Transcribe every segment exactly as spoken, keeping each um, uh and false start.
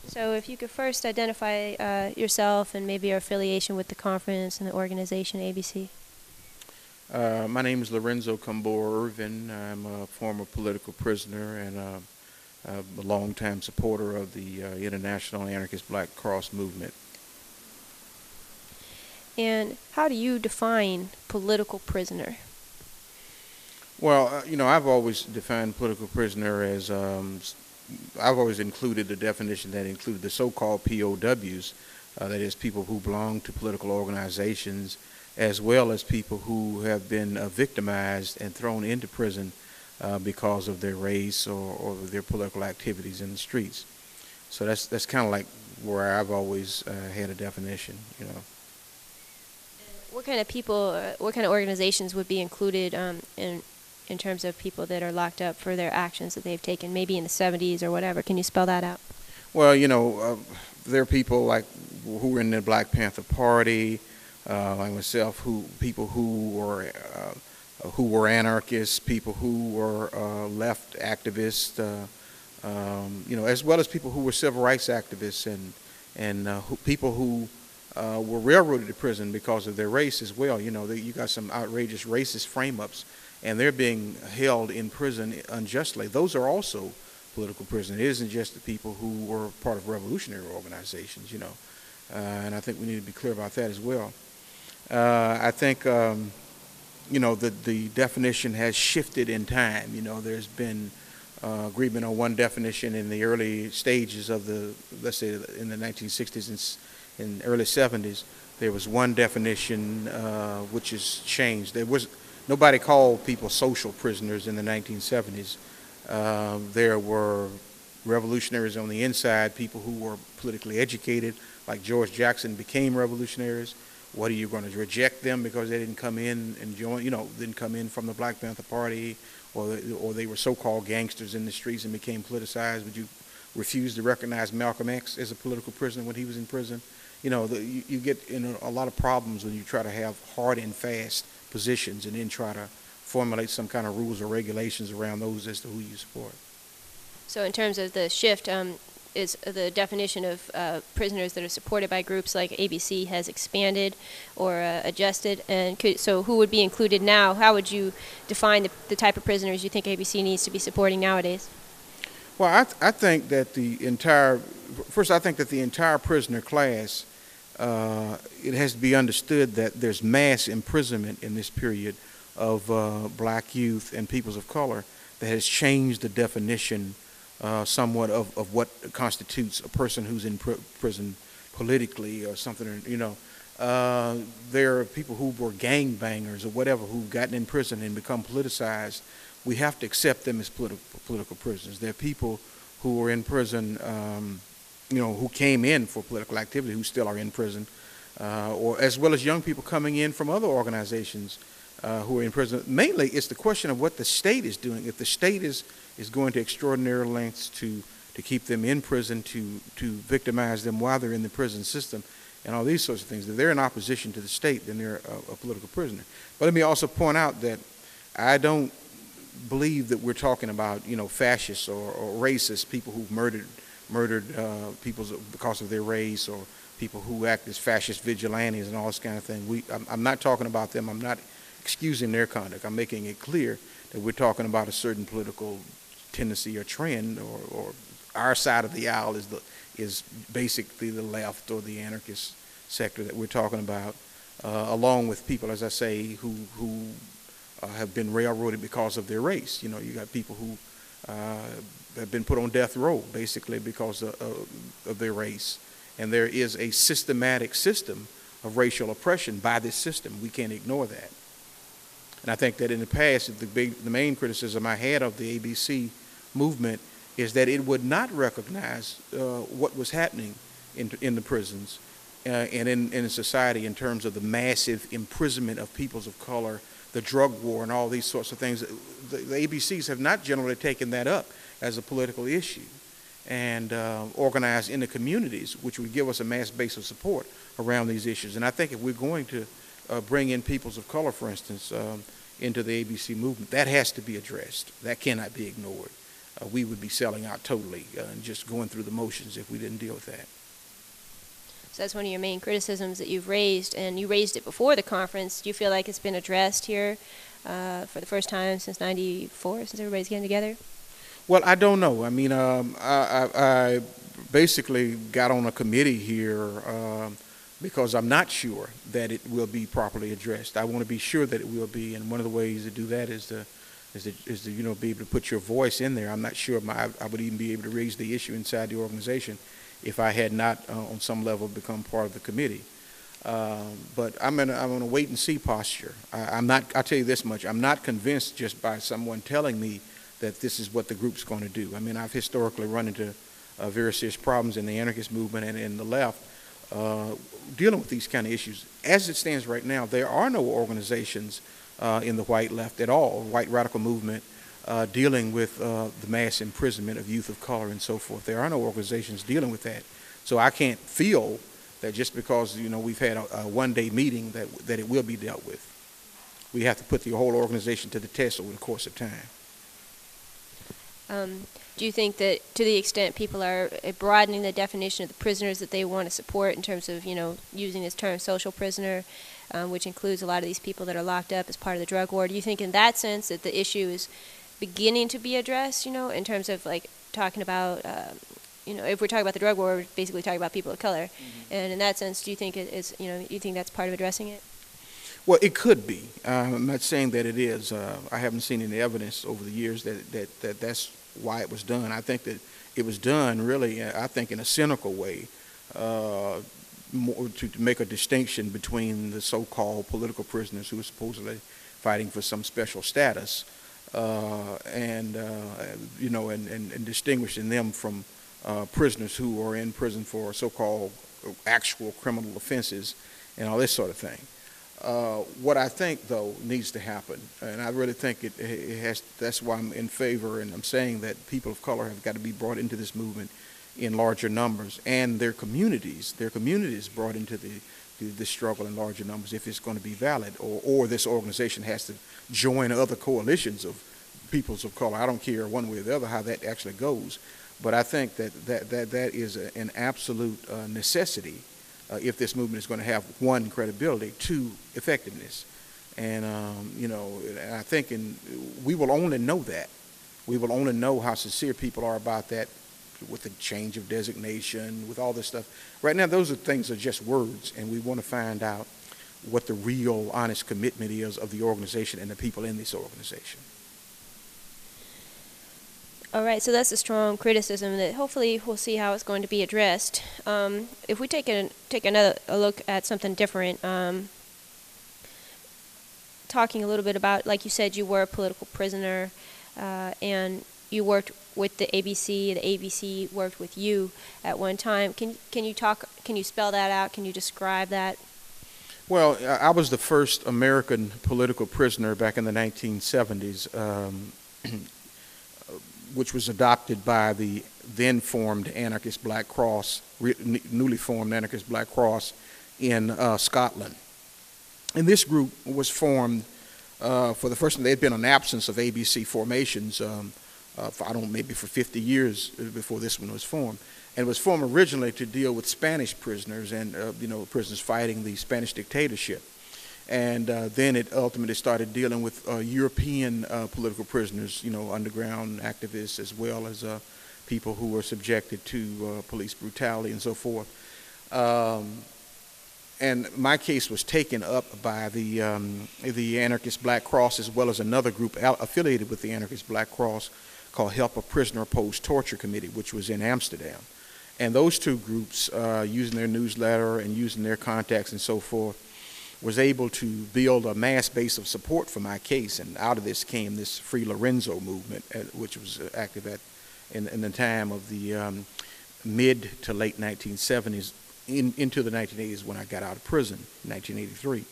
So if you could first identify uh, yourself and maybe your affiliation with the conference and the organization A B C. Uh, my name is Lorenzo Cambor Irvin. I'm a former political prisoner and uh, a longtime supporter of the uh, International Anarchist Black Cross movement. And how do you define political prisoner? Well, uh, you know, I've always defined political prisoner as um, I've always included the definition that included the so-called P O Ws, uh, that is, people who belong to political organizations, as well as people who have been uh, victimized and thrown into prison uh, because of their race or, or their political activities in the streets. So that's that's kind of like where I've always uh, had a definition, you know. What kind of people, uh, what kind of organizations would be included um, in in terms of people that are locked up for their actions that they've taken, maybe in the seventies or whatever? Can you spell that out? Well, you know, uh, there are people like who were in the Black Panther Party, uh, like myself, who people who were uh, who were anarchists, people who were uh, left activists, uh, um, you know, as well as people who were civil rights activists and and uh, who, people who uh, were railroaded to prison because of their race as well. You know, they, you got some outrageous racist frame-ups, and they're being held in prison unjustly. Those are also political prisoners. It isn't just the people who were part of revolutionary organizations, you know, uh, and I think we need to be clear about that as well. Uh, I think, um, you know, the, the definition has shifted in time. You know, there's been uh, agreement on one definition in the early stages of the, let's say, in the nineteen sixties and in early seventies. There was one definition uh, which has changed. There was nobody called people social prisoners in the nineteen seventies. Uh, there were revolutionaries on the inside, people who were politically educated, like George Jackson, became revolutionaries. What are you going to reject them because they didn't come in and join, you know, didn't come in from the Black Panther Party, or or they were so-called gangsters in the streets and became politicized? Would you refuse to recognize Malcolm X as a political prisoner when he was in prison? You know, the, you, you get in a, a lot of problems when you try to have hard and fast positions and then try to formulate some kind of rules or regulations around those as to who you support. So in terms of the shift, um, is the definition of uh, prisoners that are supported by groups like A B C has expanded or uh, adjusted? And could, so who would be included now? How would you define the, the type of prisoners you think A B C needs to be supporting nowadays? Well, I, th- I think that the entire, first I think that the entire prisoner class, uh, it has to be understood that there's mass imprisonment in this period of uh, black youth and peoples of color that has changed the definition uh, somewhat of, of what constitutes a person who's in pr- prison politically or something, you know. Uh, there are people who were gangbangers or whatever who've gotten in prison and become politicized. We have to accept them as politi- political prisoners. There are people who were in prison, um, you know, who came in for political activity who still are in prison, uh, or as well as young people coming in from other organizations Uh, who are in prison. Mainly, it's the question of what the state is doing. If the state is, is going to extraordinary lengths to, to keep them in prison, to, to victimize them while they're in the prison system, and all these sorts of things, if they're in opposition to the state, then they're a, a political prisoner. But let me also point out that I don't believe that we're talking about, you know, fascists or, or racists, people who've murdered, murdered uh, people because of their race, or people who act as fascist vigilantes and all this kind of thing. We, I'm, I'm not talking about them. I'm not excusing their conduct. I'm making it clear that we're talking about a certain political tendency or trend, or, or our side of the aisle is the is basically the left or the anarchist sector that we're talking about, uh, along with people, as I say, who who uh, have been railroaded because of their race. You know, you got people who uh, have been put on death row basically because of, of their race, and there is a systematic system of racial oppression by this system. We can't ignore that. And I think that in the past, the, big, the main criticism I had of the A B C movement is that it would not recognize uh, what was happening in, in the prisons uh, and in, in society in terms of the massive imprisonment of peoples of color, the drug war, and all these sorts of things. The, the A B Cs have not generally taken that up as a political issue and uh, organized in the communities, which would give us a mass base of support around these issues. And I think if we're going to Uh, bring in peoples of color, for instance, um, into the A B C movement, that has to be addressed. That cannot be ignored. uh, we would be selling out totally uh, and just going through the motions if we didn't deal with that. So that's one of your main criticisms that you've raised, and you raised it before the conference. Do you feel like it's been addressed here uh, for the first time since ninety-four, since everybody's getting together? Well, I don't know. I mean, um, I, I, I basically got on a committee here um, because I'm not sure that it will be properly addressed. I want to be sure that it will be, and one of the ways to do that is to, is to, is to you know, be able to put your voice in there. I'm not sure my, I would even be able to raise the issue inside the organization if I had not, uh, on some level, become part of the committee. Um, but I'm in a, I'm in a wait and see posture. I, I'm not. I'll tell you this much: I'm not convinced just by someone telling me that this is what the group's going to do. I mean, I've historically run into uh, very serious problems in the anarchist movement and in the left uh, dealing with these kind of issues. As it stands right now, there are no organizations uh, in the white left at all, white radical movement, uh, dealing with uh, the mass imprisonment of youth of color and so forth. There are no organizations dealing with that. So I can't feel that just because, you know, we've had a, a one-day meeting that, that it will be dealt with. We have to put the whole organization to the test over the course of time. Um, do you think that to the extent people are broadening the definition of the prisoners that they want to support in terms of, you know, using this term social prisoner, um, which includes a lot of these people that are locked up as part of the drug war, do you think in that sense that the issue is beginning to be addressed, you know, in terms of like talking about, uh, you know, if we're talking about the drug war, we're basically talking about people of color. Mm-hmm. And in that sense, do you think it is, you know, you think that's part of addressing it? Well, it could be. Uh, I'm not saying that it is. Uh, I haven't seen any evidence over the years that, that, that that's why it was done. I think that it was done really, I think, in a cynical way, uh, more to, to make a distinction between the so-called political prisoners who are supposedly fighting for some special status, uh, and uh, you know, and, and, and distinguishing them from uh, prisoners who are in prison for so-called actual criminal offenses and all this sort of thing. Uh, what I think, though, needs to happen, and I really think it, it has, that's why I'm in favor, and I'm saying that people of color have got to be brought into this movement in larger numbers, and their communities, their communities brought into the, the, the struggle in larger numbers if it's going to be valid, or, or this organization has to join other coalitions of peoples of color. I don't care one way or the other how that actually goes, but I think that that, that, that is a, an absolute uh, necessity Uh, if this movement is going to have, one, credibility, two, effectiveness. And, um, you know, I think in, we will only know that. We will only know how sincere people are about that with the change of designation, with all this stuff. Right now, those are things that are just words, and we want to find out what the real, honest commitment is of the organization and the people in this organization. All right, so that's a strong criticism that hopefully we'll see how it's going to be addressed. Um, if we take a take another a look at something different, um, talking a little bit about, like you said, you were a political prisoner, uh, and you worked with the A B C. The A B C worked with you at one time. Can can you talk? Can you spell that out? Can you describe that? Well, I was the first American political prisoner back in the nineteen seventies. Um, which was adopted by the then formed Anarchist Black Cross, newly formed Anarchist Black Cross in uh, Scotland. And this group was formed uh, for the first time. There had been an absence of A B C formations, um, uh, for, I don't know, maybe for fifty years before this one was formed. And it was formed originally to deal with Spanish prisoners and, uh, you know, prisoners fighting the Spanish dictatorship. And uh, then it ultimately started dealing with uh, European uh, political prisoners, you know, underground activists, as well as uh, people who were subjected to uh, police brutality and so forth. Um, and my case was taken up by the um, the Anarchist Black Cross, as well as another group affiliated with the Anarchist Black Cross called Help a Prisoner Oppose Torture Committee, which was in Amsterdam. And those two groups, uh, using their newsletter and using their contacts and so forth, was able to build a mass base of support for my case, and out of this came this Free Lorenzo movement, which was active at in, in the time of the um, mid to late nineteen seventies, in, into the nineteen eighties when I got out of prison in nineteen eighty-three.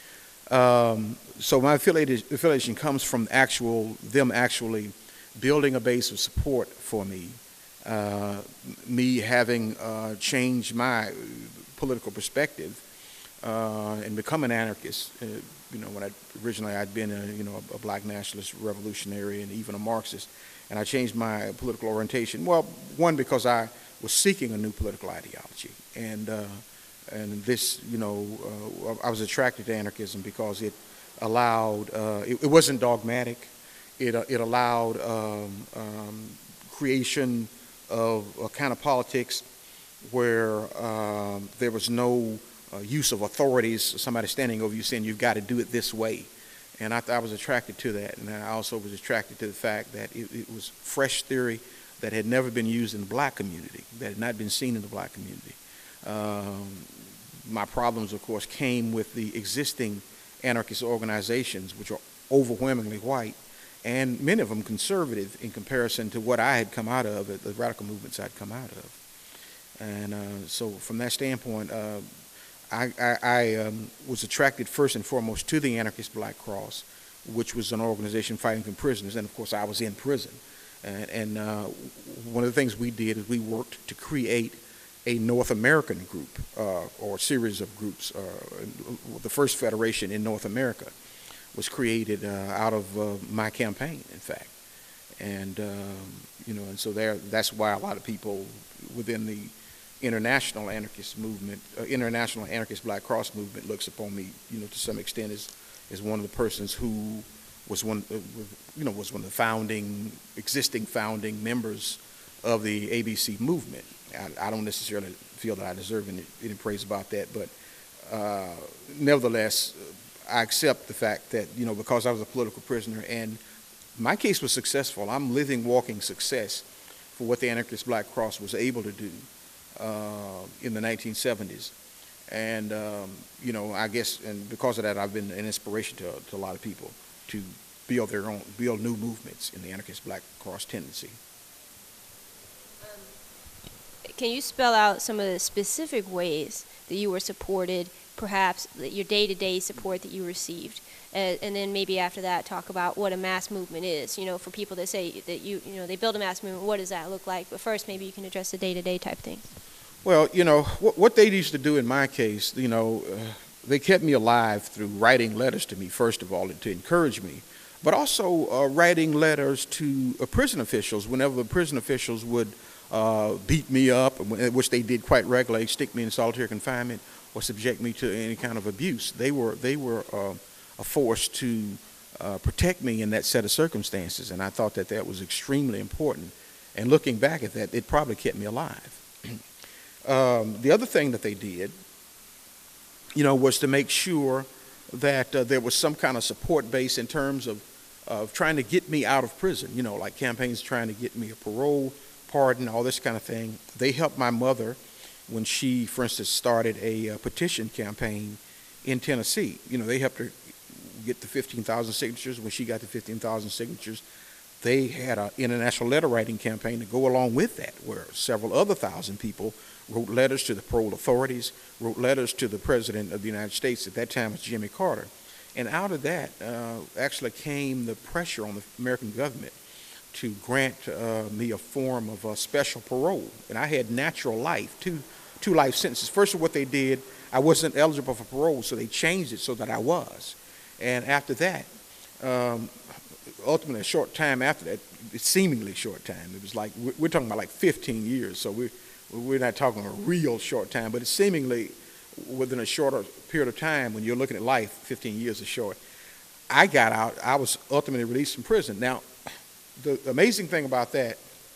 Um, so my affiliation comes from actual them actually building a base of support for me, uh, me having uh, changed my political perspective. Uh, and become an anarchist. Uh, you know, when I originally I'd been a you know a, a black nationalist revolutionary and even a Marxist, and I changed my political orientation. Well, one, because I was seeking a new political ideology, and uh, and this, you know, uh, I was attracted to anarchism because it allowed, uh, it, it wasn't dogmatic. It uh, it allowed um, um, creation of a kind of politics where um, there was no uh, use of authorities, somebody standing over you saying you've got to do it this way. And I, I was attracted to that, and I also was attracted to the fact that it, it was fresh theory that had never been used in the black community, that had not been seen in the black community. Um, my problems, of course, came with the existing anarchist organizations, which are overwhelmingly white, and many of them conservative in comparison to what I had come out of, the radical movements I'd come out of. And uh, so from that standpoint, uh, I, I, I um, was attracted first and foremost to the Anarchist Black Cross, which was an organization fighting for prisoners, and of course I was in prison. And, and uh, one of the things we did is we worked to create a North American group, uh, or series of groups. Uh, the first federation in North America was created uh, out of uh, my campaign, in fact. And, um, you know, and so there, that's why a lot of people within the international anarchist movement, uh, international anarchist Black Cross movement looks upon me, you know, to some extent as, as one of the persons who was one, uh, you know, was one of the founding, existing founding members of the A B C movement. I, I don't necessarily feel that I deserve any, any praise about that, but uh, nevertheless, I accept the fact that, you know, because I was a political prisoner and my case was successful, I'm living, walking success for what the Anarchist Black Cross was able to do uh, in the nineteen seventies. And, um, you know, I guess, and because of that, I've been an inspiration to, to a lot of people to build their own, build new movements in the Anarchist Black Cross tendency. Can you spell out some of the specific ways that you were supported, perhaps your day-to-day support that you received, uh, and then maybe after that talk about what a mass movement is? You know, for people that say that you, you know, they build a mass movement, what does that look like? But first, maybe you can address the day-to-day type things. Well, you know, what, what they used to do in my case, you know, uh, they kept me alive through writing letters to me, first of all, to encourage me, but also uh, writing letters to uh, prison officials whenever the prison officials would Uh, beat me up, which they did quite regularly, stick me in solitary confinement or subject me to any kind of abuse. They were they were uh, a force to uh, protect me in that set of circumstances, and I thought that that was extremely important. And looking back at that, it probably kept me alive. um, the other thing that they did, you know, was to make sure that uh, there was some kind of support base in terms of of trying to get me out of prison. You know, like campaigns trying to get me a parole, pardon, all this kind of thing. They helped my mother when she, for instance, started a, a petition campaign in Tennessee. You know, they helped her get the fifteen thousand signatures. When she got the fifteen thousand signatures, they had an international letter writing campaign to go along with that, where several other thousand people wrote letters to the parole authorities, wrote letters to the President of the United States. At that time, it was Jimmy Carter. And out of that uh, actually came the pressure on the American government to grant uh, me a form of uh, special parole. And I had natural life, two, two life sentences. First of what they did, I wasn't eligible for parole, so they changed it so that I was. And after that, um, ultimately a short time after that, seemingly short time, it was like, we're talking about like fifteen years, so we're, we're not talking a real short time, but it's seemingly within a shorter period of time. When you're looking at life, fifteen years is short. I got out, I was ultimately released from prison. Now, the amazing thing about that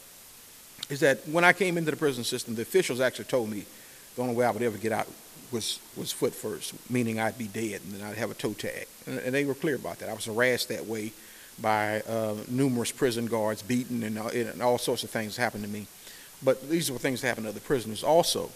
is that when I came into the prison system, the officials actually told me the only way I would ever get out was was foot first, meaning I'd be dead and then I'd have a toe tag. And, and they were clear about that. I was harassed that way by uh, numerous prison guards, beaten, and, uh, and all sorts of things happened to me. But these were things that happened to other prisoners also.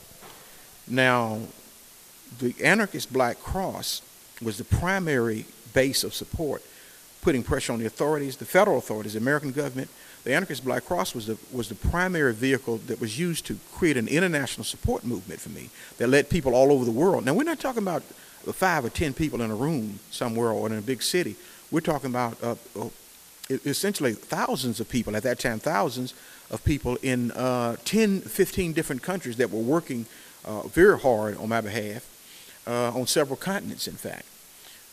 Now, the Anarchist Black Cross was the primary base of support, putting pressure on the authorities, the federal authorities, the American government. The Anarchist Black Cross was the, was the primary vehicle that was used to create an international support movement for me that led people all over the world. Now, we're not talking about five or ten people in a room somewhere or in a big city. We're talking about uh, essentially thousands of people, at that time, thousands of people in uh, ten, fifteen different countries that were working uh, very hard on my behalf, uh, on several continents, in fact.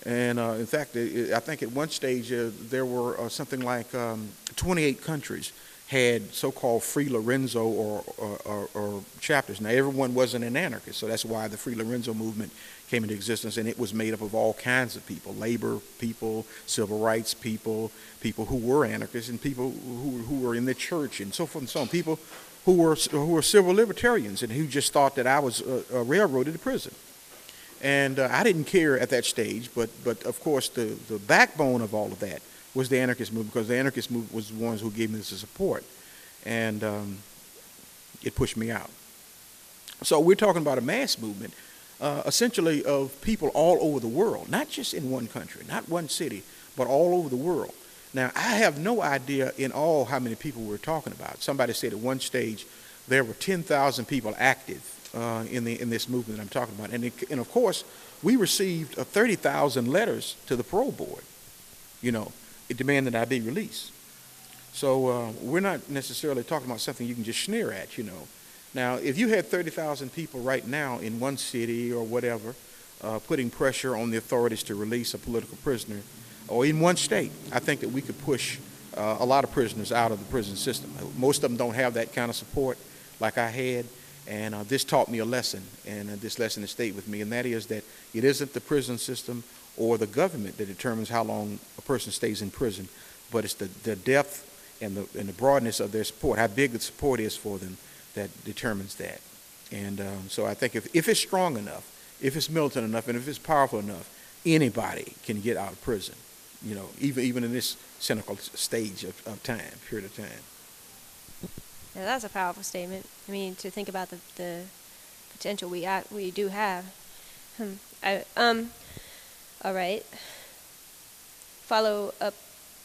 And uh, in fact, it, I think at one stage uh, there were uh, something like um, twenty-eight countries had so-called Free Lorenzo or, or, or, or chapters. Now, everyone wasn't an anarchist, so that's why the Free Lorenzo movement came into existence, and it was made up of all kinds of people, labor people, civil rights people, people who were anarchists, and people who, who were in the church, and so forth and so on, people who were, who were civil libertarians and who just thought that I was uh, uh, railroaded to prison. And uh, I didn't care at that stage, but, but of course the, the backbone of all of that was the anarchist movement, because the anarchist movement was the ones who gave me the support, and um, it pushed me out. So we're talking about a mass movement, uh, essentially of people all over the world, not just in one country, not one city, but all over the world. Now, I have no idea in all how many people we're talking about. Somebody said at one stage there were ten thousand people active uh, in, the, in this movement that I'm talking about. And, it, and of course, we received uh, thirty thousand letters to the parole board, you know, it demanded that I be released. So uh, we're not necessarily talking about something you can just sneer at, you know. Now, if you had thirty thousand people right now in one city or whatever, uh, putting pressure on the authorities to release a political prisoner, or in one state, I think that we could push uh, a lot of prisoners out of the prison system. Most of them don't have that kind of support like I had, and uh, this taught me a lesson, and uh, this lesson has stayed with me, and that is that it isn't the prison system or the government that determines how long a person stays in prison, but it's the, the depth and the, and the broadness of their support, how big the support is for them, that determines that. And um, so I think if, if it's strong enough, if it's militant enough, and if it's powerful enough, anybody can get out of prison, you know, even, even in this cynical stage of, of time, period of time. Yeah, that's a powerful statement. I mean, to think about the, the potential we act, we do have. Hmm. I, um, all right. Follow up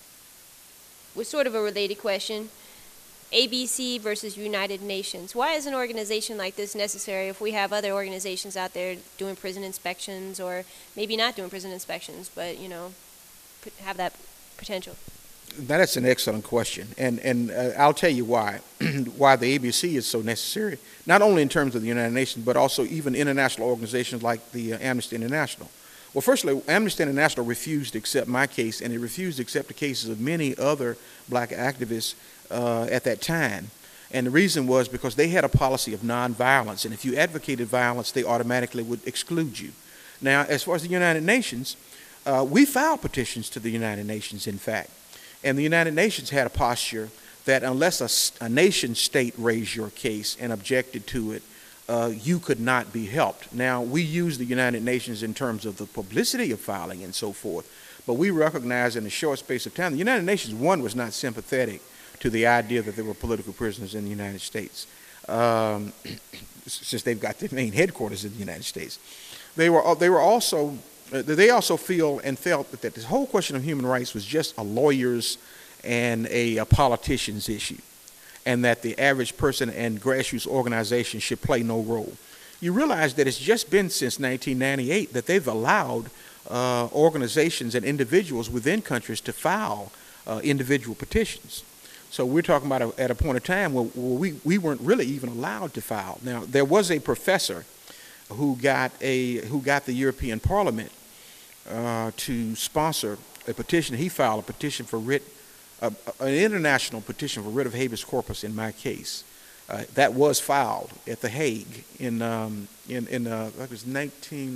with sort of a related question. A B C versus United Nations. Why is an organization like this necessary if we have other organizations out there doing prison inspections, or maybe not doing prison inspections, but, you know, have that potential? That's an excellent question, and and uh, I'll tell you why why the A B C is so necessary. Not only in terms of the United Nations, but also even international organizations like the uh, Amnesty International. Well, firstly, Amnesty International refused to accept my case, and it refused to accept the cases of many other black activists uh, at that time. And the reason was because they had a policy of nonviolence, and if you advocated violence, they automatically would exclude you. Now, as far as the United Nations, uh, we filed petitions to the United Nations, in fact. And the United Nations had a posture that unless a, a nation state raised your case and objected to it, uh, you could not be helped. Now, we use the United Nations in terms of the publicity of filing and so forth, but we recognize in a short space of time, the United Nations, one, was not sympathetic to the idea that there were political prisoners in the United States, um, since they've got their main headquarters in the United States. They were, they were also Uh, they also feel and felt that, that this whole question of human rights was just a lawyer's and a, a politician's issue, and that the average person and grassroots organization should play no role. You realize that it's just been since nineteen ninety-eight that they've allowed uh, organizations and individuals within countries to file uh, individual petitions. So we're talking about a, at a point of time where, where we, we weren't really even allowed to file. Now, there was a professor who got, a, who got the European Parliament Uh, to sponsor a petition. He filed a petition for writ, uh, an international petition for writ of habeas corpus in my case. Uh, that was filed at The Hague in um, in, in uh, I think it was nineteen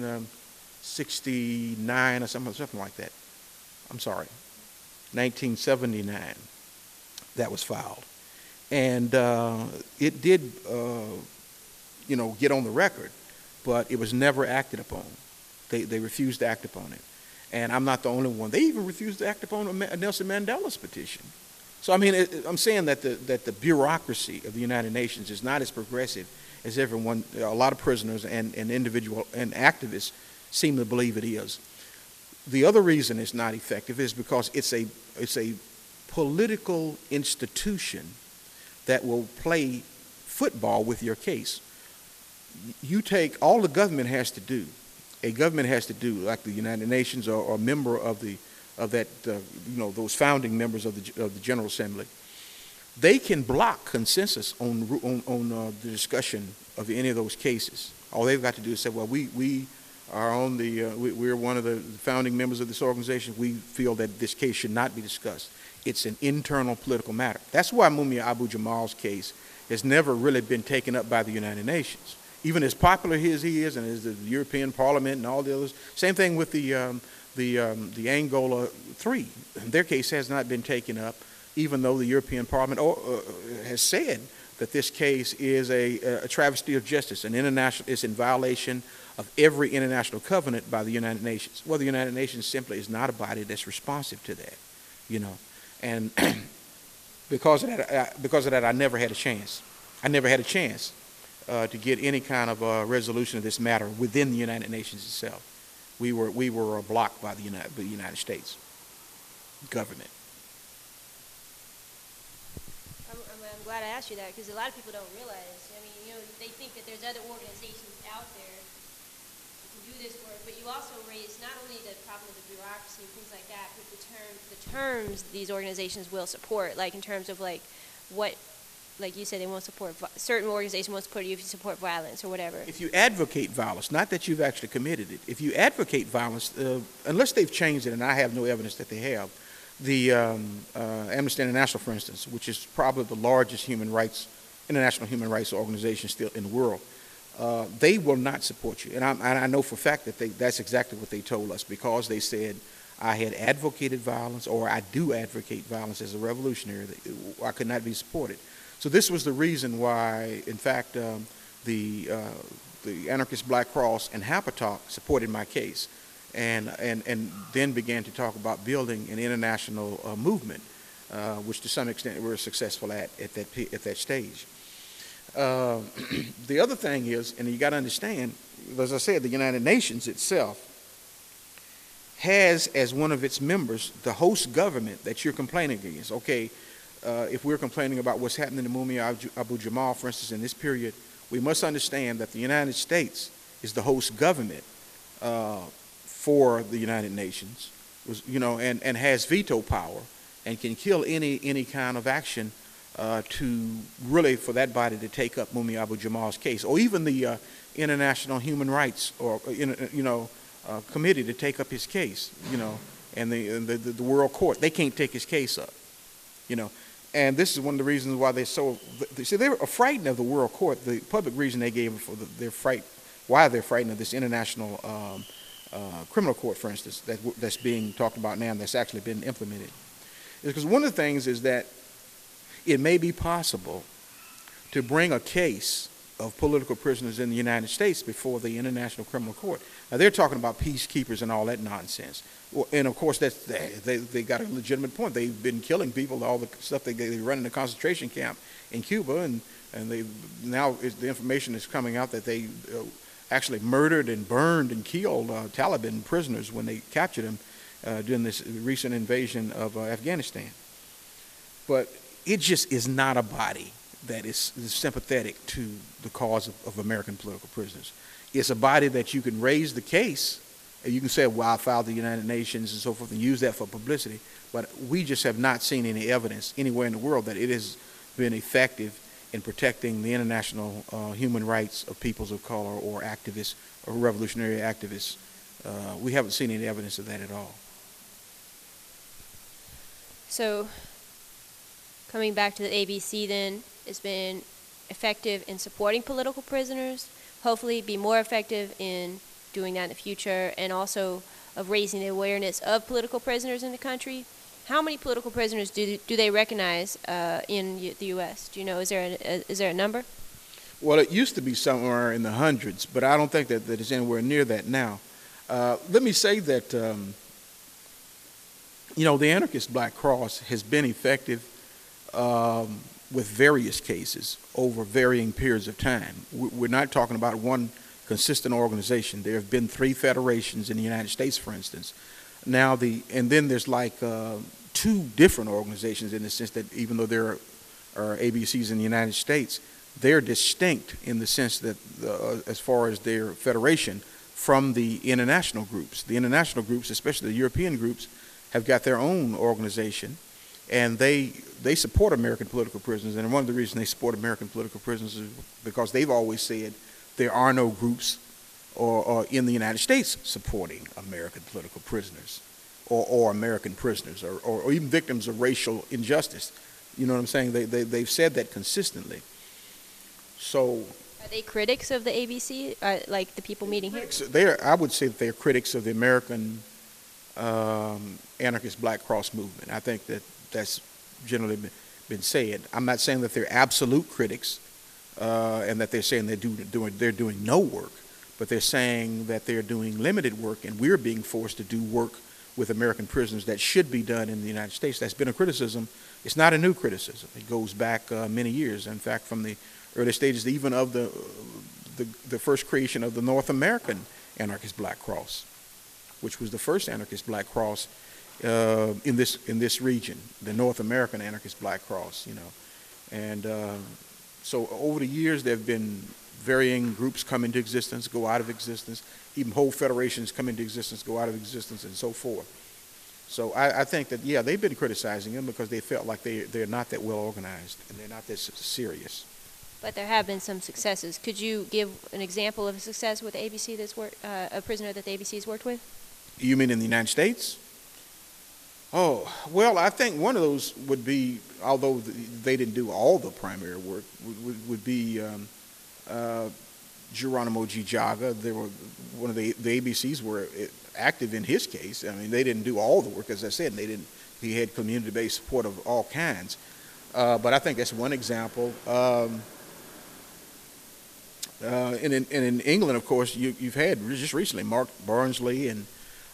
sixty-nine or something, something like that. I'm sorry, nineteen seventy-nine. That was filed, and uh, it did, uh, you know, get on the record, but it was never acted upon. They, they refused to act upon it. And I'm not the only one. They even refused to act upon Nelson Mandela's petition. So, I mean, it, I'm saying that the, that the bureaucracy of the United Nations is not as progressive as everyone, a lot of prisoners and, and individual and activists seem to believe it is. The other reason it's not effective is because it's a, it's a political institution that will play football with your case. You take, all the government has to do A government has to do, like the United Nations or, or a member of the of that, uh, you know, those founding members of the of the General Assembly, they can block consensus on on, on uh, the discussion of any of those cases. All they've got to do is say, well, we we are on the, uh, we, we're one of the founding members of this organization. We feel that this case should not be discussed. It's an internal political matter. That's why Mumia Abu Jamal's case has never really been taken up by the United Nations. Even as popular as he is, and as the European Parliament and all the others, same thing with the, um, the, um, the Angola Three. Their case has not been taken up, even though the European Parliament uh, has said that this case is a, a travesty of justice, an international, it's in violation of every international covenant by the United Nations. Well, the United Nations simply is not a body that's responsive to that, you know. And because of that, I, because of that, I never had a chance. I never had a chance uh, to get any kind of uh, resolution of this matter within the United Nations itself. We were we were blocked by the United, the United States government. I'm, I'm, I'm glad I asked you that, because a lot of people don't realize. I mean, you know, they think that there's other organizations out there that can do this work, but you also raise not only the problem of the bureaucracy and things like that, but the terms, the terms these organizations will support, like in terms of like what, like you said, they won't support, certain organizations won't support you if you support violence or whatever. If you advocate violence, not that you've actually committed it, if you advocate violence, uh, unless they've changed it, and I have no evidence that they have, the um, uh, Amnesty International, for instance, which is probably the largest human rights, international human rights organization still in the world, uh, they will not support you. And I, and I know for a fact that they, that's exactly what they told us, because they said I had advocated violence, or I do advocate violence as a revolutionary, that I could not be supported. So this was the reason why, in fact, um, the, uh, the Anarchist Black Cross and Hapatalk supported my case, and, and, and then began to talk about building an international uh, movement, uh, which to some extent we were successful at at that, at that stage. Uh, the other thing is, and you got to understand, as I said, the United Nations itself has as one of its members the host government that you're complaining against. Okay, uh, if we're complaining about what's happening to Mumia Abu Jamal, for instance, in this period, we must understand that the United States is the host government uh, for the United Nations, was, you know, and, and has veto power and can kill any any kind of action uh, to really for that body to take up Mumia Abu Jamal's case, or even the uh, International Human Rights or you know uh, committee to take up his case, you know, and the, and the the World Court, they can't take his case up, you know. And this is one of the reasons why they're so, they, see, they were frightened of the World Court. The public reason they gave for the, their fright, why they're frightened of this international um, uh, criminal court, for instance, that, that's being talked about now and that's actually been implemented, is because one of the things is that it may be possible to bring a case of political prisoners in the United States before the International Criminal Court. Now, they're talking about peacekeepers and all that nonsense. Well, and, of course, that's, they, they, they got a legitimate point. They've been killing people, all the stuff they, they run in the concentration camp in Cuba, and, and they now is, the information is coming out that they uh, actually murdered and burned and killed uh, Taliban prisoners when they captured them uh, during this recent invasion of uh, Afghanistan. But it just is not a body that is, is sympathetic to the cause of, of American political prisoners. It's a body that you can raise the case, and you can say, well, I filed the United Nations and so forth, and use that for publicity, but we just have not seen any evidence anywhere in the world that it has been effective in protecting the international uh, human rights of peoples of color or activists or revolutionary activists. Uh, we haven't seen any evidence of that at all. So, coming back to the A B C then, it's been effective in supporting political prisoners, hopefully be more effective in doing that in the future, and also of raising the awareness of political prisoners in the country. How many political prisoners do do they recognize uh, in the U S? Do you know, is there a, a, is there a number? Well, it used to be somewhere in the hundreds, but I don't think that, that it's anywhere near that now. Uh, let me say that, um, you know, the Anarchist Black Cross has been effective um, with various cases over varying periods of time. We're not talking about one consistent organization. There have been three federations in the United States, for instance. Now the and then there's like uh, two different organizations in the sense that even though there are A B Cs in the United States, they're distinct in the sense that uh, as far as their federation from the international groups. The international groups, especially the European groups, have got their own organization, and they they support American political prisoners. And one of the reasons they support American political prisoners is because they've always said there are no groups or, or in the United States supporting American political prisoners or, or American prisoners or, or, or even victims of racial injustice. You know what I'm saying? They, they, they've said that consistently. So, are they critics of the A B C, uh, like the people meeting here? They're, I would say that they're critics of the American um, anarchist Black Cross movement. I think that that's generally been, been said. I'm not saying that they're absolute critics uh, and that they're saying they're, do, doing, they're doing no work, but they're saying that they're doing limited work and we're being forced to do work with American prisoners that should be done in the United States. That's been a criticism. It's not a new criticism. It goes back uh, many years. In fact, from the early stages even of the, the, the first creation of the North American Anarchist Black Cross, which was the first Anarchist Black Cross uh, in this in this region, the North American Anarchist Black Cross, you know. And uh, so over the years, there have been varying groups come into existence, go out of existence, even whole federations come into existence, go out of existence, and so forth. So I, I think that, yeah, they've been criticizing them because they felt like they, they're not that well organized and they're not that serious. But there have been some successes. Could you give an example of a success with the A B C that's worked, uh, a prisoner that the A B C has worked with? You mean in the United States? Oh, well, I think one of those would be, although they didn't do all the primary work, would, would, would be um, uh, Geronimo G. Jaga. They were one of the the A B Cs were active in his case. I mean, they didn't do all the work, as I said. And they didn't. He had community-based support of all kinds. Uh, but I think that's one example. Um, Uh, and, in, and in England, of course, you, you've had just recently Mark Barnsley and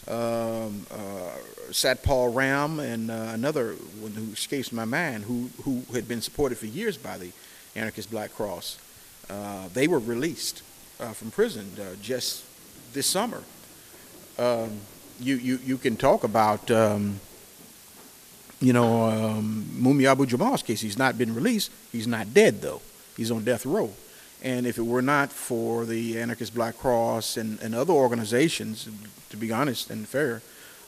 um, uh, Satpal Ram and uh, another one who escapes my mind, who, who had been supported for years by the Anarchist Black Cross. Uh, they were released uh, from prison uh, just this summer. Um, you, you, you can talk about, um, you know, um, Mumia Abu-Jamal's case. He's not been released. He's not dead, though. He's on death row. And if it were not for the Anarchist Black Cross and, and other organizations, to be honest and fair,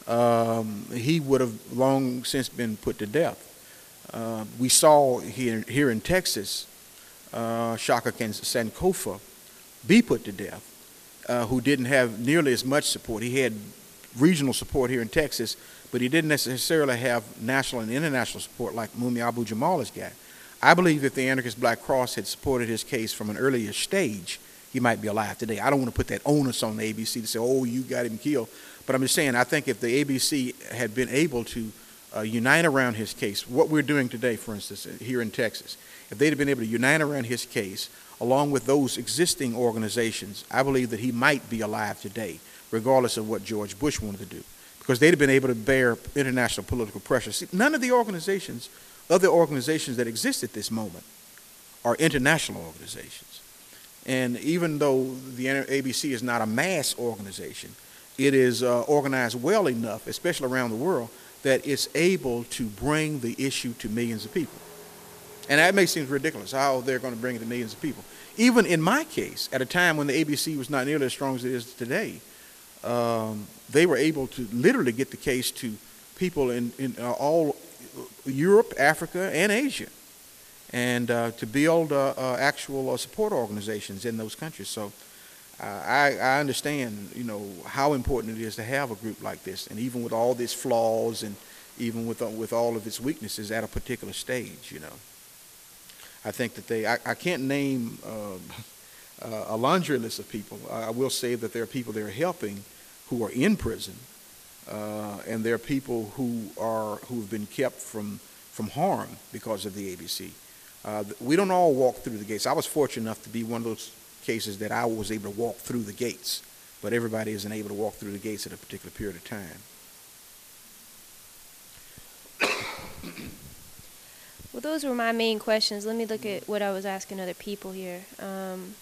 um, he would have long since been put to death. Uh, we saw here, here in Texas, uh, Shaka Sankofa be put to death, uh, who didn't have nearly as much support. He had regional support here in Texas, but he didn't necessarily have national and international support like Mumia Abu-Jamal has got. I believe if the Anarchist Black Cross had supported his case from an earlier stage, he might be alive today. I don't want to put that onus on the A B C to say, oh, you got him killed. But I'm just saying, I think if the A B C had been able to uh, unite around his case, what we're doing today, for instance, here in Texas, if they'd have been able to unite around his case, along with those existing organizations, I believe that he might be alive today, regardless of what George Bush wanted to do, because they'd have been able to bear international political pressure. See, none of the organizations Other organizations that exist at this moment are international organizations. And even though the A B C is not a mass organization, it is uh, organized well enough, especially around the world, that it's able to bring the issue to millions of people. And that may seem ridiculous, how they're going to bring it to millions of people. Even in my case, at a time when the A B C was not nearly as strong as it is today, um, they were able to literally get the case to people in, in uh, all Europe, Africa, and Asia, and uh, to build uh, uh, actual uh, support organizations in those countries. So uh, I, I understand, you know, how important it is to have a group like this, and even with all its flaws and even with uh, with all of its weaknesses at a particular stage, you know, I think that they. I, I can't name uh, uh, a laundry list of people. I will say that there are people they're helping who are in prison. Uh, and there are people who are who have been kept from from harm because of the A B C. Uh, we don't all walk through the gates. I was fortunate enough to be one of those cases that I was able to walk through the gates, but everybody isn't able to walk through the gates at a particular period of time. Well, those were my main questions. Let me look at what I was asking other people here. Um,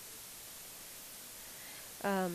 um,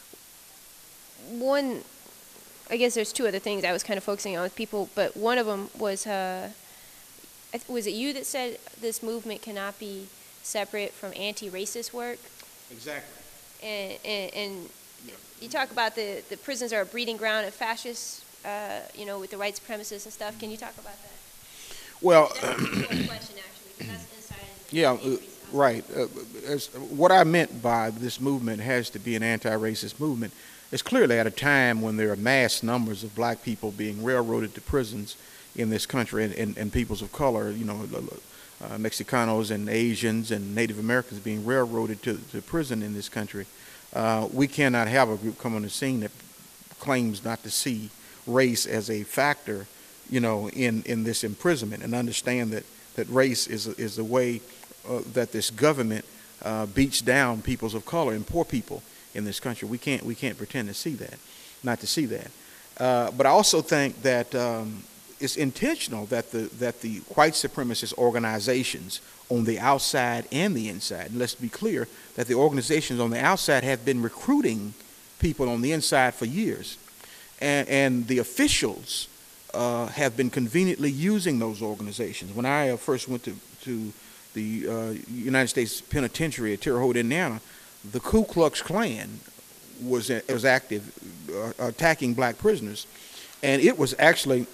one. I guess there's two other things I was kind of focusing on with people, but one of them was, uh, was it you that said this movement cannot be separate from anti-racist work? Exactly. And, and, and yeah. You talk about the, the prisons are a breeding ground of fascists, uh, you know, with the white supremacists and stuff. Can you talk about that? Well, that's a question, actually, because that's inside yeah, uh, Right. Uh, as, what I meant by this movement has to be an anti-racist movement. It's clearly at a time when there are mass numbers of black people being railroaded to prisons in this country, and, and, and peoples of color, you know, uh, Mexicanos and Asians and Native Americans being railroaded to, to prison in this country. Uh, we cannot have a group come on the scene that claims not to see race as a factor, you know, in, in this imprisonment, and understand that, that race is, is the way uh, that this government uh, beats down peoples of color and poor people in this country. We can't, we can't pretend to see that, not to see that. Uh, but I also think that um, it's intentional that the, that the white supremacist organizations on the outside and the inside, and let's be clear that the organizations on the outside have been recruiting people on the inside for years. And, and the officials uh, have been conveniently using those organizations. When I uh, first went to, to the uh, United States Penitentiary at Terre Haute, Indiana, the Ku Klux Klan was, was active uh, attacking black prisoners. And it was actually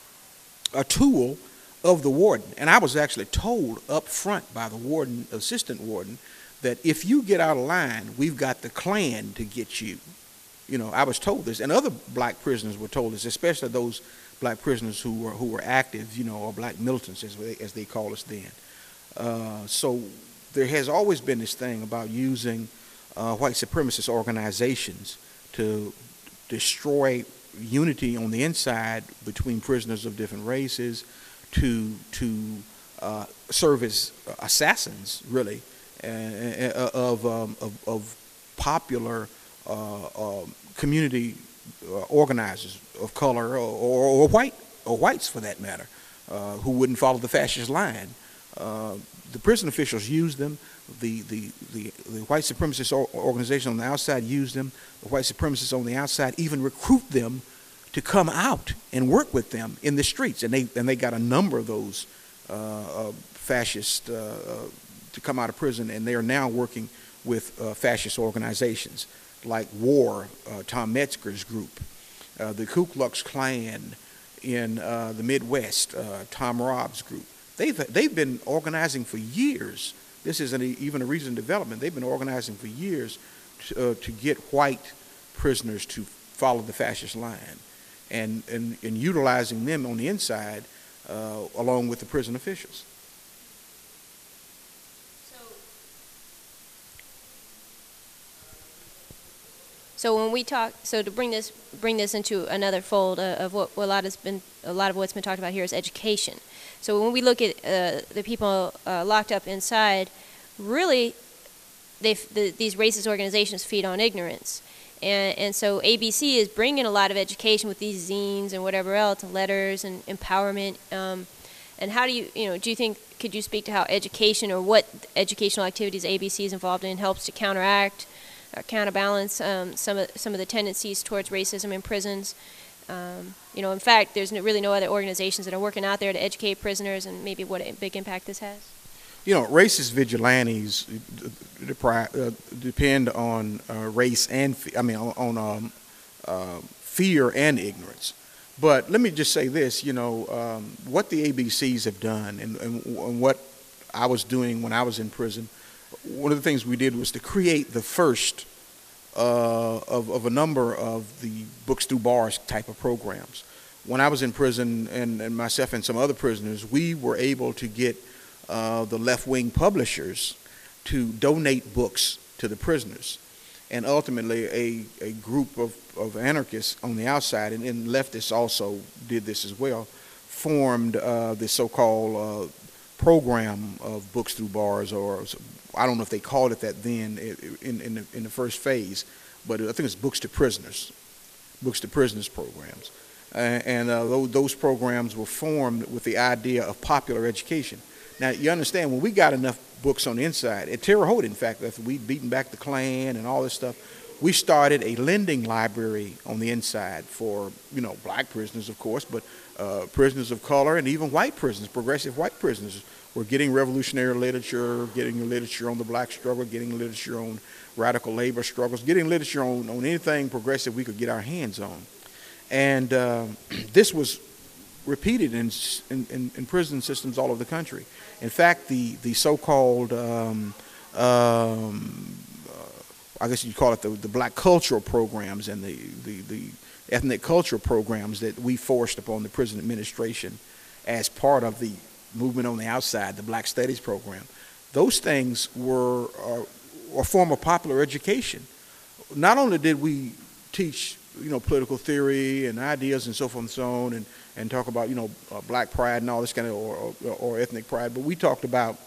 a tool of the warden. And I was actually told up front by the warden, assistant warden, that if you get out of line, we've got the Klan to get you. You know, I was told this, and other black prisoners were told this, especially those black prisoners who were who were active, you know, or black militants, as they, as they call us then. Uh, so there has always been this thing about using uh, white supremacist organizations to destroy unity on the inside between prisoners of different races, to to uh, serve as assassins, really, uh, of, um, of of popular uh, uh, community uh, organizers of color, or, or, or white, or whites for that matter, uh, who wouldn't follow the fascist line. Uh, the prison officials used them. The, the, the, the white supremacist organization on the outside used them. The white supremacists on the outside even recruit them to come out and work with them in the streets. And they, and they got a number of those uh, uh, fascists uh, uh, to come out of prison, and they are now working with uh, fascist organizations like WAR, uh, Tom Metzger's group, uh, the Ku Klux Klan in uh, the Midwest, uh, Tom Robb's group. They've, they've been organizing for years. This isn't a, even a recent development. They've been organizing for years to, uh, to get white prisoners to follow the fascist line, and, and, and utilizing them on the inside uh, along with the prison officials. So when we talk, so to bring this bring this into another fold uh, of what, what a lot has been a lot of what's been talked about here is education. So when we look at uh, the people uh, locked up inside, really, they the, these racist organizations feed on ignorance, and and so A B C is bringing a lot of education with these zines and whatever else, letters and empowerment. Um, and how do you you know do you think could you speak to how education or what educational activities A B C is involved in helps to counteract or counterbalance um, some of some of the tendencies towards racism in prisons? Um, you know, in fact, there's no, really no other organizations that are working out there to educate prisoners, and maybe what a big impact this has. You know, racist vigilantes uh, depend on uh, race and I mean on, on um, uh, fear and ignorance. But let me just say this: you know, um, what the A B Cs have done, and, and, and what I was doing when I was in prison. One of the things we did was to create the first uh, of, of a number of the Books Through Bars type of programs. When I was in prison, and, and myself and some other prisoners, we were able to get uh, the left-wing publishers to donate books to the prisoners. And ultimately, a, a group of, of anarchists on the outside, and, and leftists also did this as well, formed uh, the so-called uh, program of Books Through Bars, or I don't know if they called it that then in, in, the, in the first phase, but I think it's Books to Prisoners, Books to Prisoners programs. Uh, and uh, those, those programs were formed with the idea of popular education. Now, you understand, when we got enough books on the inside, at Terre Haute, in fact, after we'd beaten back the Klan and all this stuff, we started a lending library on the inside for, you know, black prisoners, of course, but uh, prisoners of color and even white prisoners, progressive white prisoners. We're getting revolutionary literature, getting literature on the black struggle, getting literature on radical labor struggles, getting literature on, on anything progressive we could get our hands on. And uh, this was repeated in, in, in prison systems all over the country. In fact, the, the so-called, um, um, uh, I guess you'd call it the, the black cultural programs and the, the, the ethnic cultural programs that we forced upon the prison administration as part of the movement on the outside, the Black Studies program, those things were uh, a form of popular education. Not only did we teach, you know, political theory and ideas and so forth and so on, and, and talk about, you know, uh, black pride and all this kind of, or, or, or ethnic pride, but we talked about,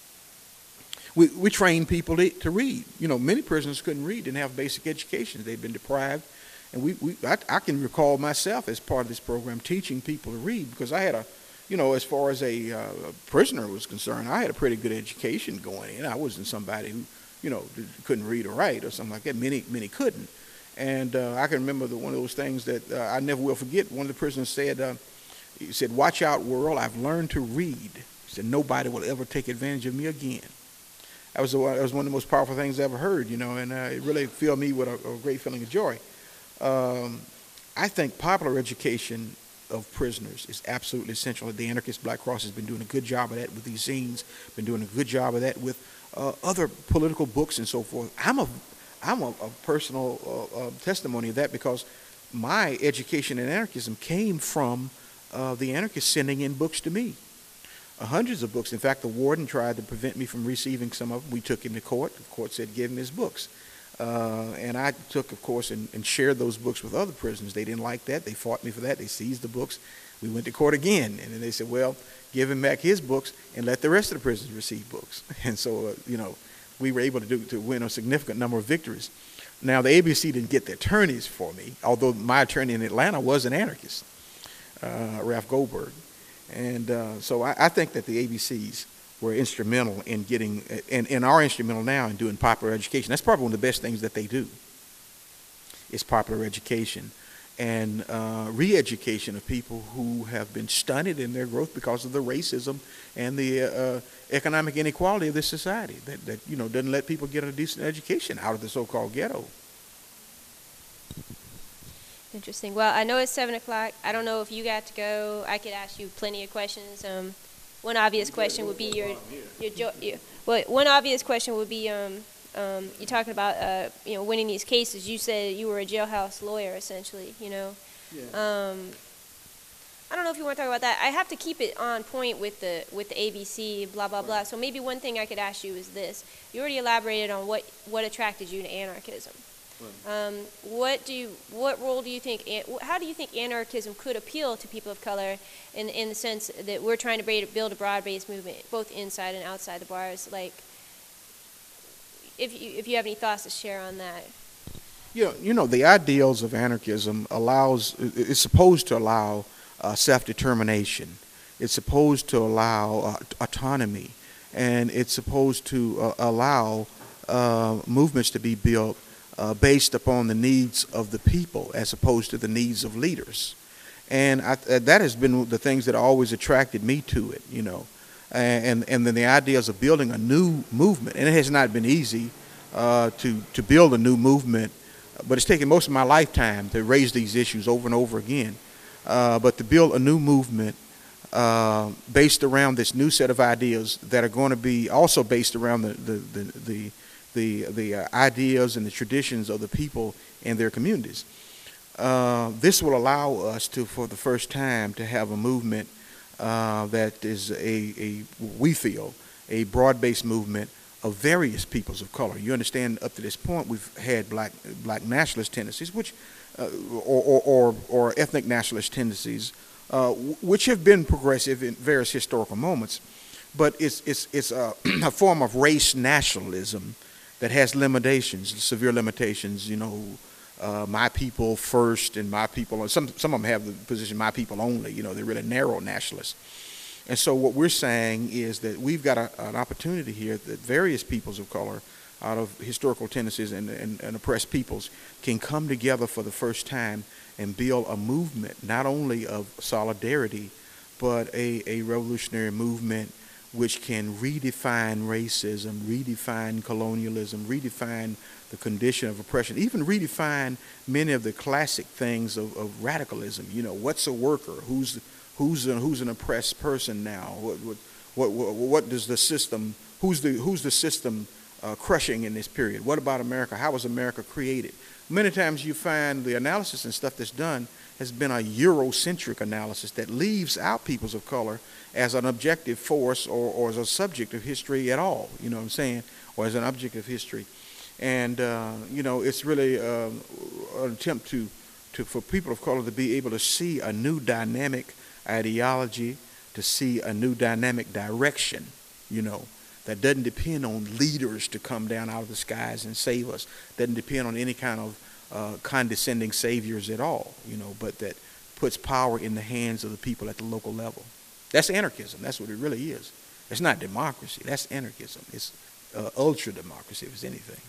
we, we trained people to, to read. You know, many prisoners couldn't read, didn't have basic education. They'd been deprived. And we, we I, I can recall myself as part of this program teaching people to read, because I had a, you know, as far as a, uh, prisoner was concerned, I had a pretty good education going in. I wasn't somebody who, you know, couldn't read or write or something like that. Many, many couldn't. And uh, I can remember the, one of those things that uh, I never will forget. One of the prisoners said, uh, he said, "Watch out, world, I've learned to read." He said, "Nobody will ever take advantage of me again." That was, the, that was one of the most powerful things I ever heard, you know, and uh, it really filled me with a, a great feeling of joy. Um, I think popular education of prisoners is absolutely essential. The Anarchist Black Cross has been doing a good job of that with these zines, been doing a good job of that with uh, other political books and so forth. I'm a I'm a, a personal uh, uh, testimony of that, because my education in anarchism came from uh, the anarchists sending in books to me, uh, hundreds of books. In fact, the warden tried to prevent me from receiving some of them. We took him to court. The court said, "Give him his books." Uh, and I took, of course, and, and shared those books with other prisoners. They didn't like that. They fought me for that. They seized the books. We went to court again, and then they said, "Well, give him back his books and let the rest of the prisoners receive books." And so, uh, you know, we were able to do to win a significant number of victories. Now, the A B C didn't get the attorneys for me, although my attorney in Atlanta was an anarchist, uh, Ralph Goldberg. And uh, so I, I think that the A B Cs were instrumental in getting, and, and are instrumental now in doing popular education. That's probably one of the best things that they do, is popular education and uh, re-education of people who have been stunted in their growth because of the racism and the uh, economic inequality of this society that, that, you know, doesn't let people get a decent education out of the so-called ghetto. Interesting. Well, I know it's seven o'clock. I don't know if you got to go. I could ask you plenty of questions. Um, one obvious question would be your, your, jo- your well, one obvious question would be, um, um, you're talking about, uh, you know, winning these cases. You said you were a jailhouse lawyer, essentially, you know. Yeah. Um, I don't know if you want to talk about that. I have to keep it on point with the with the A B C, blah, blah, blah. So maybe one thing I could ask you is this. You already elaborated on what, what attracted you to anarchism. Um, what do you, what role do you think, how do you think anarchism could appeal to people of color in in the sense that we're trying to build a broad-based movement, both inside and outside the bars? Like, if you, if you have any thoughts to share on that. You know, you know, the ideals of anarchism allows, it's supposed to allow uh, self-determination. It's supposed to allow uh, autonomy, and it's supposed to uh, allow uh, movements to be built Uh, based upon the needs of the people as opposed to the needs of leaders. And I, uh, that has been the things that always attracted me to it, you know. And, and then the ideas of building a new movement. And it has not been easy uh, to, to build a new movement, but it's taken most of my lifetime to raise these issues over and over again. Uh, but to build a new movement uh, based around this new set of ideas that are going to be also based around the, the, the, the the the uh, ideas and the traditions of the people in their communities. Uh, this will allow us to, for the first time, to have a movement uh, that is a, a, we feel, a broad-based movement of various peoples of color. You understand, up to this point, we've had black black nationalist tendencies, which, uh, or, or, or, or ethnic nationalist tendencies, uh, which have been progressive in various historical moments, but it's it's it's a, a form of race nationalism that has limitations, severe limitations. You know, uh, my people first, and my people. Some some of them have the position my people only. You know, they're really narrow nationalists. And so what we're saying is that we've got a, an opportunity here that various peoples of color, out of historical tendencies and, and, and oppressed peoples, can come together for the first time and build a movement, not only of solidarity, but a, a revolutionary movement which can redefine racism, redefine colonialism, redefine the condition of oppression, even redefine many of the classic things of, of radicalism. You know, what's a worker? Who's Who's an, who's an oppressed person now? What, what, what, what, what does the system, who's the, who's the system uh, crushing in this period? What about America? How was America created? Many times you find the analysis and stuff that's done has been a Eurocentric analysis that leaves out peoples of color as an objective force or, or as a subject of history at all, you know what I'm saying, or as an object of history. And, uh, you know, it's really uh, an attempt to, to, for people of color to be able to see a new dynamic ideology, to see a new dynamic direction, you know, that doesn't depend on leaders to come down out of the skies and save us, doesn't depend on any kind of uh, condescending saviors at all, you know, but that puts power in the hands of the people at the local level. That's anarchism. That's what it really is. It's not democracy. That's anarchism. It's uh, ultra-democracy, if it's anything.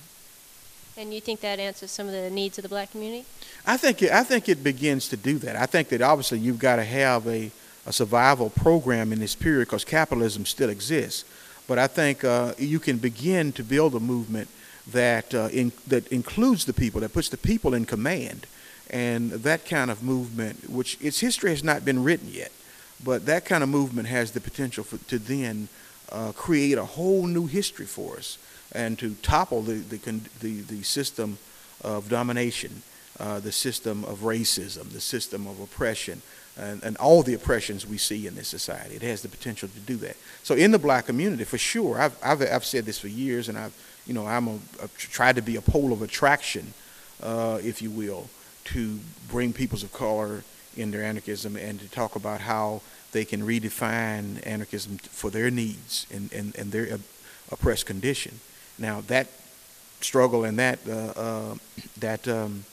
And you think that answers some of the needs of the black community? I think it, I think it begins to do that. I think that obviously you've got to have a, a survival program in this period because capitalism still exists. But I think uh, you can begin to build a movement that uh, in, that includes the people, that puts the people in command, and that kind of movement, which its history has not been written yet, but that kind of movement has the potential for, to then uh, create a whole new history for us and to topple the the the, the system of domination, uh, the system of racism, the system of oppression, and, and all the oppressions we see in this society. It has the potential to do that. So in the black community, for sure, I've I've, I've said this for years, and I've you know I'm a, I've tried to be a pole of attraction, uh, if you will, to bring peoples of color in their anarchism and to talk about how they can redefine anarchism for their needs and, and, and their oppressed condition. Now that struggle and that uh, uh, that um,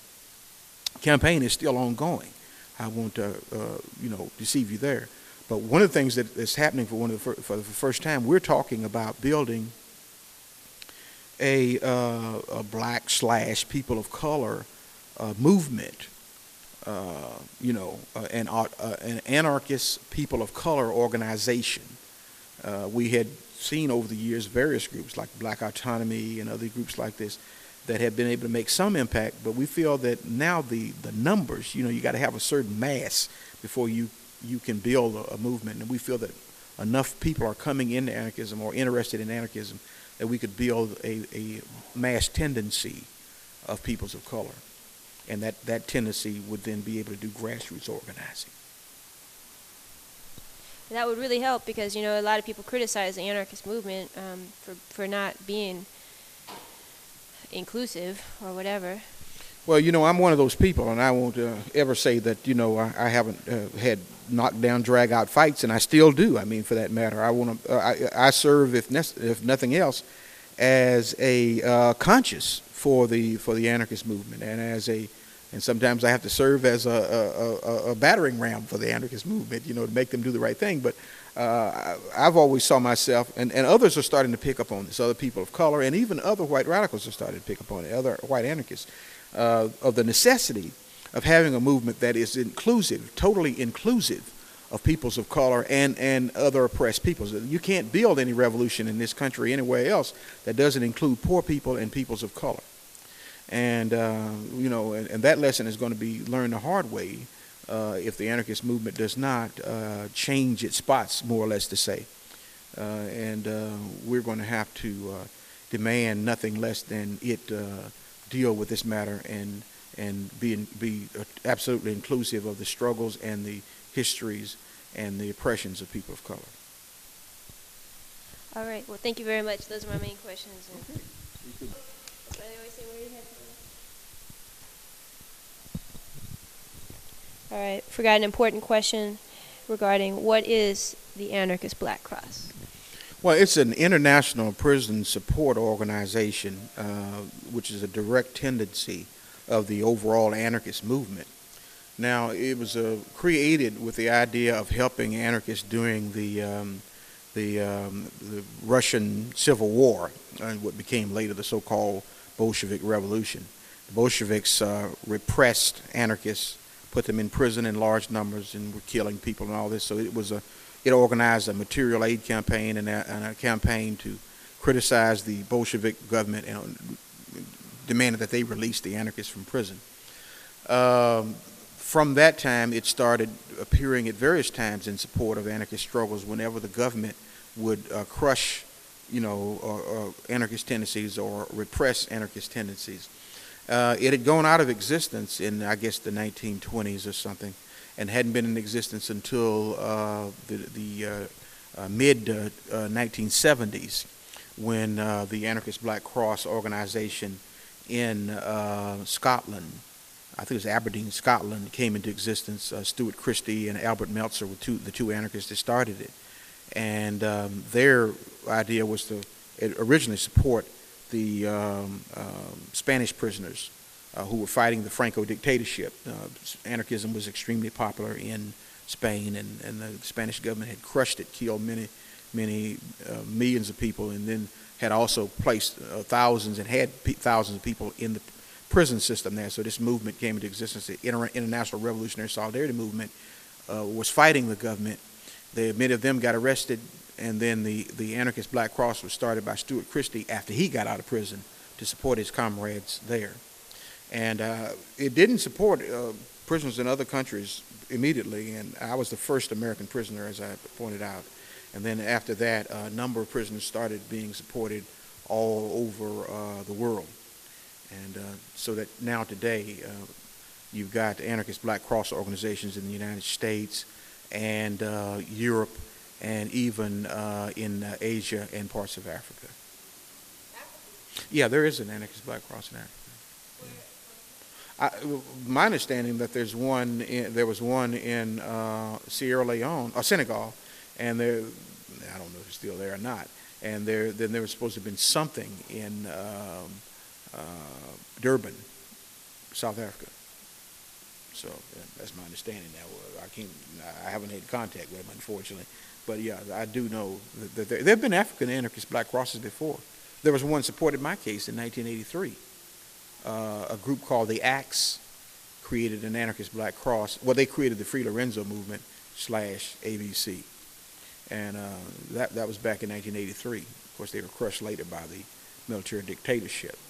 campaign is still ongoing. I won't uh, uh, you know deceive you there. But one of the things that is happening for one of the fir for the first time, we're talking about building a, uh, a black slash people of color uh, movement. Uh, you know, uh, an, uh, an anarchist people of color organization. Uh, we had seen over the years various groups like Black Autonomy and other groups like this that have been able to make some impact, but we feel that now the, the numbers, you know, you got to have a certain mass before you, you can build a, a movement. And we feel that enough people are coming into anarchism or interested in anarchism that we could build a, a mass tendency of peoples of color. And that, that tendency would then be able to do grassroots organizing. That would really help because, you know, a lot of people criticize the anarchist movement um, for, for not being inclusive or whatever. Well, you know, I'm one of those people, and I won't uh, ever say that, you know, I, I haven't uh, had knockdown, drag-out fights, and I still do, I mean, for that matter. I want to, uh, I, I serve, if, if nothing else, as a uh, conscience for the, for the anarchist movement, and as a And sometimes I have to serve as a, a, a, a battering ram for the anarchist movement, you know, to make them do the right thing. But uh, I've always saw myself, and, and others are starting to pick up on this, other people of color, and even other white radicals are starting to pick up on it, other white anarchists, uh, of the necessity of having a movement that is inclusive, totally inclusive of peoples of color and, and other oppressed peoples. You can't build any revolution in this country or anywhere else that doesn't include poor people and peoples of color. And, uh, you know, and, and that lesson is going to be learned the hard way uh, if the anarchist movement does not uh, change its spots, more or less to say. Uh, and uh, we're going to have to uh, demand nothing less than it uh, deal with this matter and, and be, be absolutely inclusive of the struggles and the histories and the oppressions of people of color. All right. Well, thank you very much. Those are my main questions. Okay. All right, forgot an important question regarding what is the Anarchist Black Cross? Well, it's an international prison support organization, uh, which is a direct tendency of the overall anarchist movement. Now, it was uh, created with the idea of helping anarchists during the um, the, um, the Russian Civil War and what became later the so-called Bolshevik Revolution. The Bolsheviks uh, repressed anarchists, put them in prison in large numbers, and were killing people and all this. So it was a, it organized a material aid campaign and a, and a campaign to criticize the Bolshevik government and demanded that they release the anarchists from prison. Um, from that time, it started appearing at various times in support of anarchist struggles whenever the government would uh, crush, you know, or, or anarchist tendencies or repress anarchist tendencies. Uh, it had gone out of existence in, I guess, the nineteen twenties or something, and hadn't been in existence until uh, the, the uh, uh, mid uh, uh, nineteen seventies, when uh, the Anarchist Black Cross organization in uh, Scotland, I think it was Aberdeen, Scotland, came into existence. Uh, Stuart Christie and Albert Meltzer were two, the two anarchists that started it. And um, their idea was to originally support the um, um, Spanish prisoners uh, who were fighting the Franco dictatorship. Uh, anarchism was extremely popular in Spain, and, and the Spanish government had crushed it, killed many, many uh, millions of people, and then had also placed uh, thousands and had pe thousands of people in the prison system there. So this movement came into existence. The Inter International Revolutionary Solidarity Movement uh, was fighting the government. They, many of them got arrested, and then the, the Anarchist Black Cross was started by Stuart Christie after he got out of prison to support his comrades there. And uh, it didn't support uh, prisoners in other countries immediately, and I was the first American prisoner, as I pointed out. And then after that, a number of prisoners started being supported all over uh, the world. And uh, so that now today, uh, you've got Anarchist Black Cross organizations in the United States and uh, Europe, and even uh, in uh, Asia and parts of Africa. Africa? Yeah, there is an Anarchist Black Cross in Africa. I, my understanding that there's one. In, there was one in uh, Sierra Leone or Senegal, and there. I don't know if it's still there or not. And there, then there was supposed to have been something in um, uh, Durban, South Africa. So yeah, that's my understanding now. I can't. I haven't had contact with them, unfortunately. But yeah, I do know that, that there, there have been African Anarchist Black Crosses before. There was one supported my case in nineteen eighty-three. Uh, a group called the Axe created an Anarchist Black Cross. Well, they created the Free Lorenzo movement slash A B C. And uh, that, that was back in nineteen eighty-three. Of course, they were crushed later by the military dictatorship.